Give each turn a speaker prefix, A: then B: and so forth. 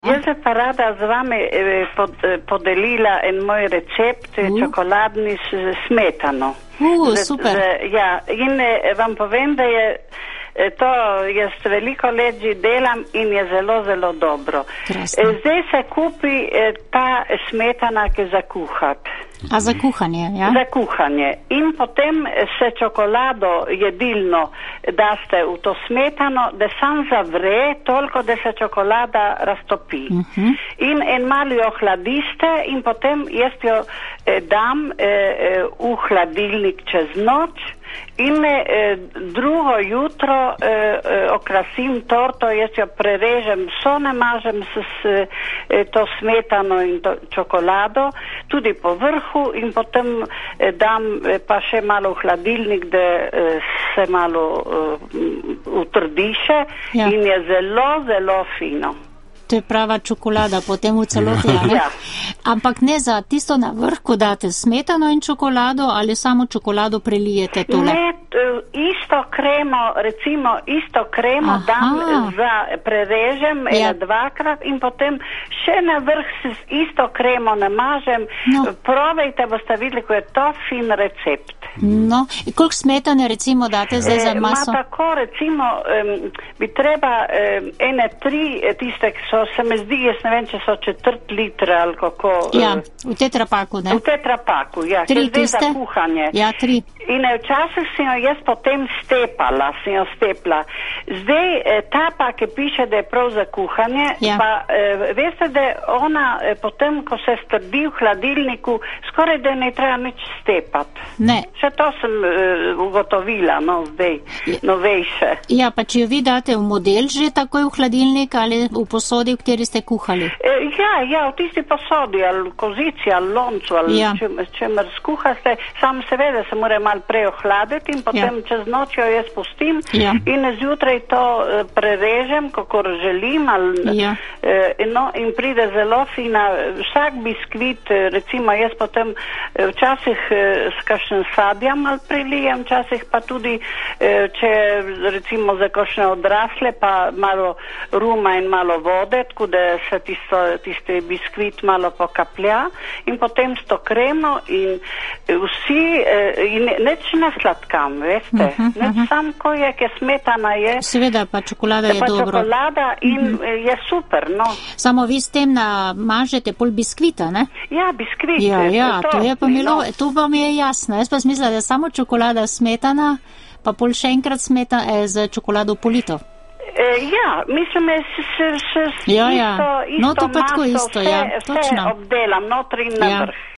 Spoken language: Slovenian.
A: Jaz se pa rada z vami podelila en moj recept čokoladni s smetano.
B: Super.
A: Ja, in vam povem, da je to jaz veliko let že delam in je zelo, zelo dobro.
B: Krasno.
A: Zdaj se kupi ta smetana, ki za kuhati.
B: A za kuhanje, ja?
A: Za kuhanje. In potem se čokolado jedilno daste v to smetano, da sam zavre toliko, da se čokolada raztopi. In en malo jo hladiste in potem jaz jo dam v hladilnik čez noč in drugo jutro okrasim torto, jaz jo prerežem, vso namažem s to smetano in to čokolado, tudi po vrhu in potem dam pa še malo v hladilnik, da se malo utrdiše in je zelo, zelo fino.
B: To je prava čokolada, potem v celoti, ne?
A: Ja.
B: Ampak ne za tisto na vrh, ko date smetano in čokolado, ali samo čokolado prelijete tole?
A: Ne, isto kremo, recimo isto kremo dam prerežem dvakrat in potem še na vrh s isto kremo namažem. Probajte, boste videli, ko je to fin recept.
B: No, in koliko smetane recimo date zdaj za maso?
A: Tako, recimo, bi treba ene 3 tiste, ki so, se me zdi, jaz ne vem, če so 1/4 litra ali kako.
B: Ja, v tetrapaku, ne?
A: V tetrapaku, ja.
B: 3 tiste?
A: Za kuhanje.
B: Ja, 3.
A: In včasih sem jo jaz potem stepla. Zdaj, ta pa, ki piše, da je prav za kuhanje, pa veste, da ona potem, ko se strdi v hladilniku, skoraj da ne treba nič stepati.
B: Ne.
A: Še to sem ugotovila, no, zdaj, novejše.
B: Ja, pa če jo vi date v model že takoj v hladilnik ali v posodi, v kateri ste kuhali?
A: Ja, v tisti posodi, ali v kozici, ali loncu, ali čemer skuhaste, sam seveda se mora malo prej ohladiti in potem čez noč jo jaz pustim in zjutraj to prerežem, kakor želim, in pride zelo fina. Vsak biskvit, recimo jaz potem včasih s kakšnim sadjem ali prilijem, včasih pa tudi, če recimo za kakšne odrasle, pa malo ruma in malo vode, tako da se tisti biskvit malo pokaplja in potem s to kremo in vsi, in neč ne sladkam, veste, neč sam, ko je, ke smetana je.
B: Seveda, pa čokolada je dobro.
A: Čokolada in je super, no.
B: Samo vi s tem namažete pol biskvita, ne?
A: Ja, biskvit.
B: Ja, to je pa to pa mi je jasno. Jaz pa smisla, da je samo čokolada smetana, pa pol še enkrat z čokolado polito.
A: Ja, mislim,
B: isto
A: no, to pa tako isto,
B: točno.
A: Vse obdelam, notri in na vrh.